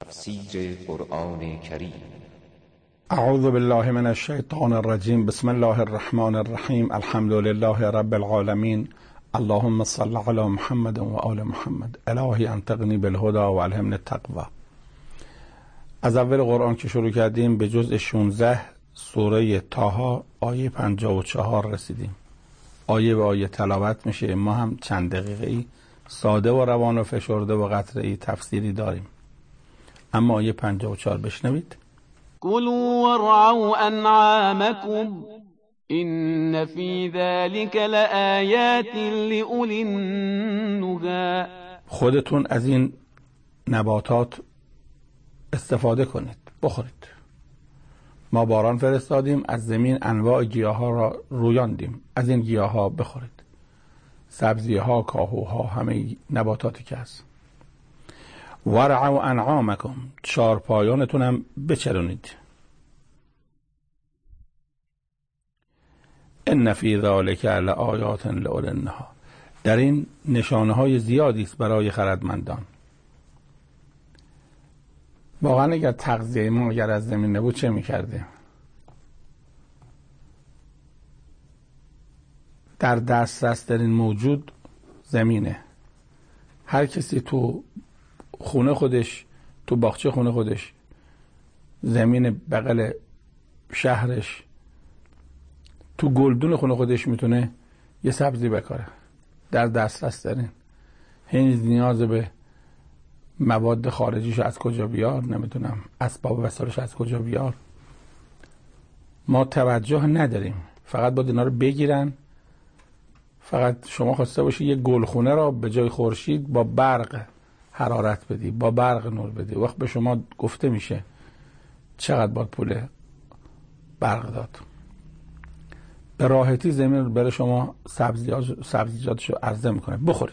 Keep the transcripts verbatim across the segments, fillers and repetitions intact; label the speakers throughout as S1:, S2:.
S1: تفسیر قرآن کریم.
S2: اعوذ بالله من الشیطان الرجیم. بسم الله الرحمن الرحیم. الحمد لله رب العالمین. اللهم صل علی محمد و آل محمد. الهی انطقنی بالهدى و الهمنی التقوی. از اول قرآن که شروع کردیم به جزء شانزده سوره طه آیه پنجاه و چهار رسیدیم. آیه به آیه تلاوت میشه. ما هم چند دقیقه ای ساده و روان و فشرده و قطره ای تفسیری داریم. اما آیه پنجاه و چهار بشنوید.
S3: كلوا وارعوا انعامكم ان في ذلك لآیات لأولی النهی.
S2: خودتون از این نباتات استفاده کنید، بخورید. ما باران فرستادیم، از زمین انواع گیاه ها را رویاندیم، از این گیاه ها بخورید. سبزی ها، کاهوها، همه نباتاتی که هست. ورعوا انعامکم، چارپایانتون هم بچرونید. ان فی ذلک لآیات لأولی النهی، در این نشانه های زیادی است برای خردمندان. واقعا اگر تغذیه ما اگر از زمین نبود چه میکردیم؟ در دسترس ترین موجود زمینه. هر کسی تو خونه خودش، تو باغچه خونه خودش، زمین بغل شهرش، تو گلدون خونه خودش میتونه یه سبزی بکاره. در دسترس ترین. هیچ نیاز به مواد خارجیش از کجا بیار، نمیدونم اسباب و وسایلش از کجا بیار، ما توجه نداریم. فقط باید اینا رو بگیرن. فقط شما خواسته باشی یه گلخونه را به جای خورشید با برق حرارت بدی، با برق نور بدی، وقت به شما گفته میشه چقدر باید پول برق داد. به راحتی زمین رو برای شما سبزیجاتشو عرضه میکنه. بخورید.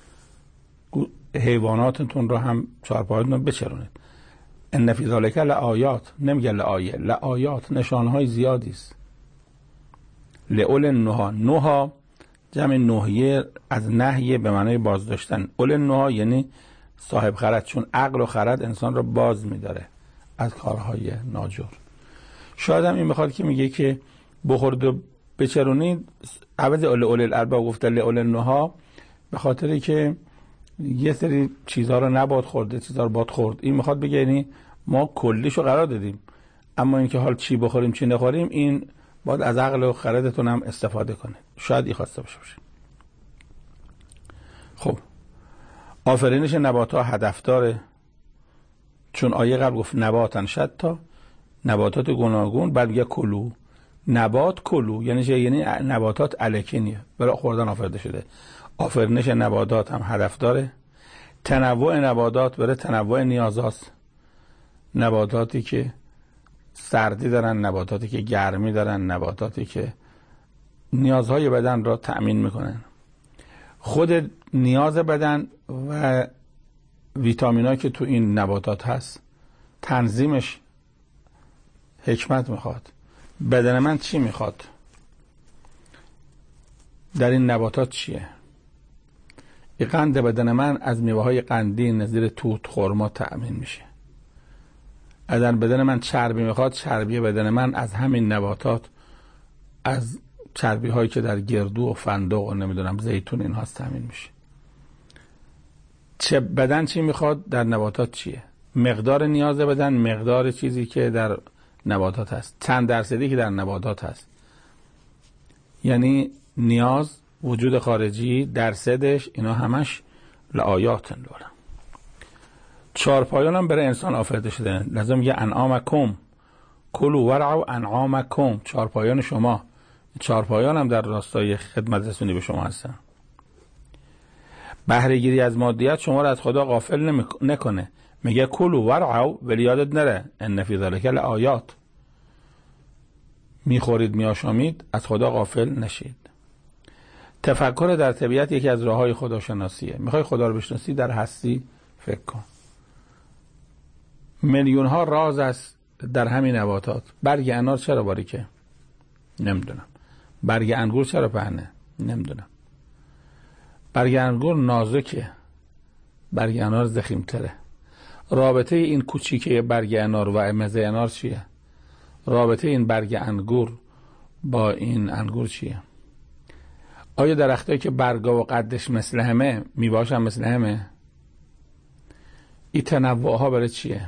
S2: حیواناتتون رو هم چارپایتون رو بچرونید. ان فی ذلک لآیات، نمیگه لآیه، لآیات، نشانهای زیادی است. لأولی النهی، نهی جمع نهیه از نهیه به معنای باز داشتن. اولی النهی یعنی صاحب خرد، چون عقل و خرد انسان رو باز میداره از کارهای ناجور. شاید هم این بخواد که میگه که بخورد و بچرونید، عوض لأولی الالباب گفته لأولی النهی، به خاطری که یه سری چیزها رو نباد خورده، چیزها رو باد خورد. این میخواد بگه یعنی ما کلیشو قرار دادیم، اما اینکه حال چی بخوریم چی نخوریم این باید از عقل و خردتون هم استفاده کنه. شاید این خواسته باشه باشه. خب آفرینش نبات ها هدف داره، چون آیه قبل گفت نباتن شتا، نباتات گوناگون، بعد میگه کلو. نبات کلو یعنی چه؟ یعنی نباتات الکینیه، برای خوردن آفریده شده. آفرینش نباتات هم هدف داره. تنوع نباتات برای تنوع نیازاست. نباتاتی که سردی دارن، نباتاتی که گرمی دارن، نباتاتی که نیازهای بدن را تأمین میکنن. خود نیاز بدن و ویتامینایی که تو این نباتات هست، تنظیمش حکمت میخواد. بدن من چی میخواد؟ در این نباتات چیه؟ این قند بدن من از میوه های قندی نظیر توت، خرما تأمین میشه. اگر بدن من چربی میخواد، چربی بدن من از همین نباتات، از چربی هایی که در گردو و فندق و نمیدونم زیتون این هاست تأمین میشه. چه بدن چی میخواد؟ در نباتات چیه؟ مقدار نیاز بدن، مقدار چیزی که در نباتات هست، چند درصدی که در نباتات هست. یعنی نیاز، وجود خارجی، درصدش، اینا همش لآیات لولا. چارپایان هم برای انسان آفریده شده. لازم یه انعامکم، کلوا ورعوا انعامکم، چارپایان شما. چارپایان هم در راستای خدمت رسونی به شما هستن. بهره گیری از مادیات شما را از خدا غافل نکنه. میگه کلوا ورعوا، ولی یادت نره ان فی ذلک لآیات. میخورید میآشامید، از خدا غافل نشید. تفکر در طبیعت یکی از راههای خداشناسیه. میخوای خدا رو بشناسی، در هستی فکر کن. میلیون ها راز است در همین نباتات. برگ انار چرا باریکه؟ نمیدونم. برگ انگور چرا پهنه؟ نمیدونم. برگ انگور نازکه، برگ انار ضخیم‌تره. رابطه این کوچیکه برگ انار و مزه انار چیه؟ رابطه این برگ انگور با این انگور چیه؟ آیا درختایی که برگا و قدش مثل همه میوه‌هاش هم مثل همه؟ این تنوعها برای چیه؟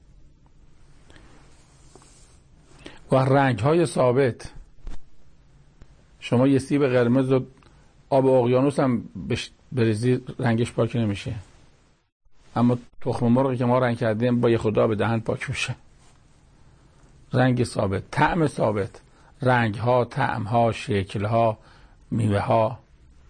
S2: و رنگ‌های ثابت، شما یه سیب قرمز و آب اقیانوس هم بریزی رنگش پاک نمیشه، اما تخم مرغی که ما رنگ کردیم با یه خدا به دهن پاک میشه. رنگ ثابت، طعم ثابت، رنگ‌ها، طعم‌ها، شکل‌ها، میوه‌ها.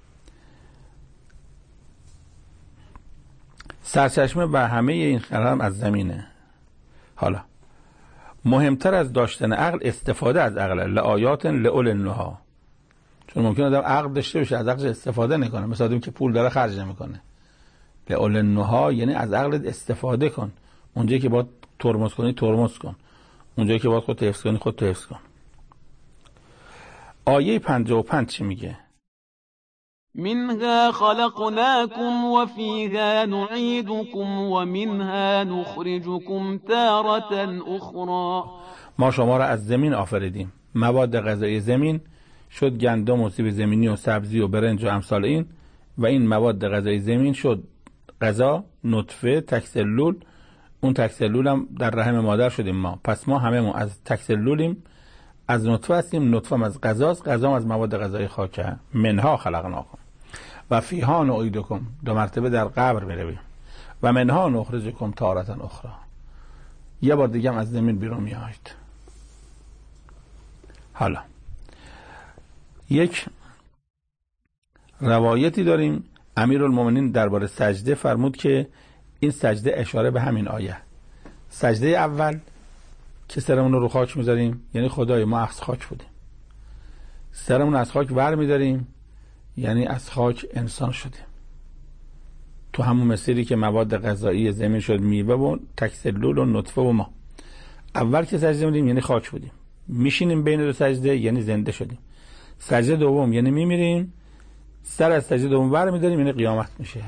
S2: سرچشمه و همه این خرم از زمینه. حالا مهمتر از داشتن عقل استفاده از عقل، لآیات لأولی النهی. چون ممکنه آدم عقل داشته باشه از عقلش استفاده نکنه، مثلا آدمی که پول داره خرج نمیکنه. لأولی النهی یعنی از عقلت استفاده کن، اونجایی که باید ترمز کنی ترمز کن، اونجایی که باید خودت حفظ کنی خودت حفظ کن. آیه پنجاه و پنج چی میگه؟
S3: منها خلقناكم وفيها نعيدكم ومنها نخرجكم تارة أخرى.
S2: ما شما را از زمین آفریدیم، مواد غذایی زمین شد گندم و سیب زمینی و سبزی و برنج و امثال این، و این مواد غذایی زمین شد غذا، نطفه، تکسلول. اون تکسلول هم در رحم مادر شدیم ما، پس ما همه ما از تکسلولیم، از نطفه هستیم، نطفه هم از غذاست، غذا هم از مواد غذایی خاکه. منها خلقناکم و فیها نعیدکم، دو مرتبه در قبر میرویم، و منها نخرجکم تارة اخرى، یه بار دیگه هم از زمین بیرون میایید. حالا یک روایتی داریم امیرالمومنین درباره سجده فرمود که این سجده اشاره به همین آیه. سجده اول که سرمون رو رو خاک میذاریم یعنی خدای ما از خاک بودیم، سرمون از خاک ور میداریم یعنی از خاک انسان شدیم، تو همون مسیری که مواد غذایی زمین شد میوه و تکسلول و نطفه و ما. اول که سجده میدیم یعنی خاک بودیم، میشینیم بین دو سجده یعنی زنده شدیم. سجده دوم یعنی میمیریم، سر از سجده دوم ور میداریم یعنی قیامت میشه.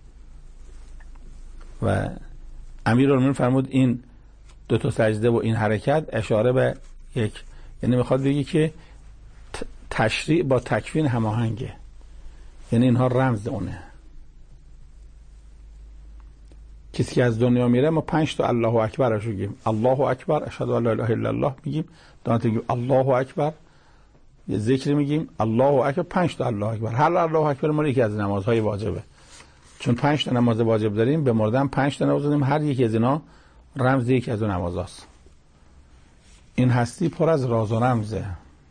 S2: و امیرالمومنین فرمود این دو تا سجده و این حرکت اشاره به یک، یعنی میخواد بگی که تشریع با تکوین هماهنگه، یعنی اینها رمز اونه. کسی که از دنیا میره ما پنج تا الله اکبر رو میگیم، الله اکبر، اشهد ان لا اله الا الله میگیم، دانت میگیم الله اکبر، یه ذکر میگیم الله اکبر، پنج تا الله اکبر. هر الله اکبر ما یکی از نمازهای واجبه، چون پنج تا نماز واجب داریم، به مردن پنج تا نماز داریم، هر یکی از اینا رمز یکی از اون نمازاست. این هستی پر از راز و رمزه.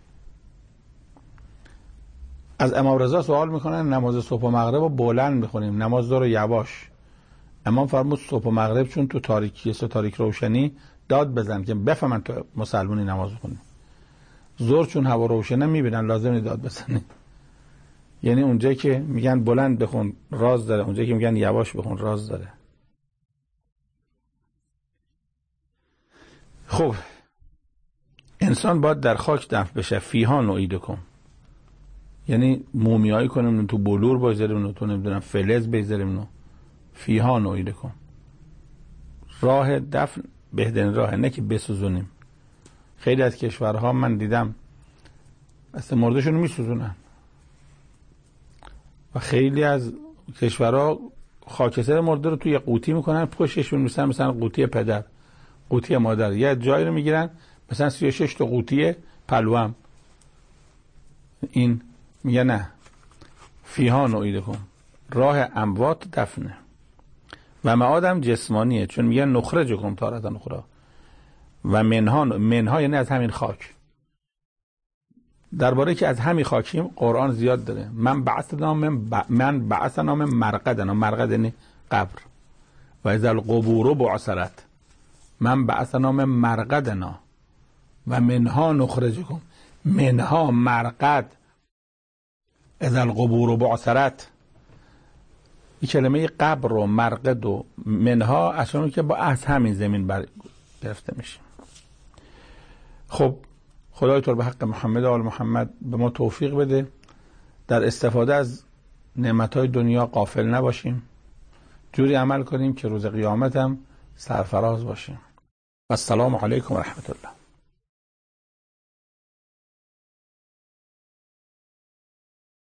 S2: از امام رضا سوال میکنن نماز صبح و مغرب رو بلند میخونیم، نماز دو رو یواش. امام فرمود صبح و مغرب چون تو تاریکی است و تاریک روشنی داد بزن که بفهمن تو مسلمانی نماز بخونی. ظهر چون هوا روشنه میبینن لازم نیست داد بزنی. یعنی اونجایی که میگن بلند بخون راز داره، اونجایی که میگن یواش بخون راز داره. خب انسان باید در خاک دفن بشه. فیها نعیدکم یعنی مومیایی کنیم، تو بلور بذاریم، تو نمیدونم فلز بذاریم، فیها نعیدکم. راه دفن بهترین راه، نه که بسوزونیم. خیلی از کشورها من دیدم اصلا مردشون رو میسوزونن و خیلی از کشورها خاکستر مرده رو توی قوطی میکنن، پشتشون میسن مثلا قوطی پدر، قوطی مادر، یه جایی رو میگیرن مثلا سی و شش تا قوطی پلوام. این میگه نه، فیها نعیدکم، راه اموات دفنه. و معادم جسمانیه، چون میگه نخرجکم تارة اخرى. و منها، منها یعنی از همین خاک. درباره که از همین خاکیم قرآن زیاد داره. من بعثنا من من بعثنا من مرقدنا، مرقد یعنی قبر. و اذا القبور بعثرت، من بعثنا من مرقدنا و منها نخرجکم. منها مرقد، اذا القبور بعثرت. این کلمه قبر و مرقد و منها اصلا که با از همین زمین بر گرفته میشه. خب خدای تو به حق محمد و آل محمد به ما توفیق بده در استفاده از نعمتهای دنیا غافل نباشیم، جوری عمل کنیم که روز قیامت هم سرفراز باشیم. السلام علیکم و رحمت الله.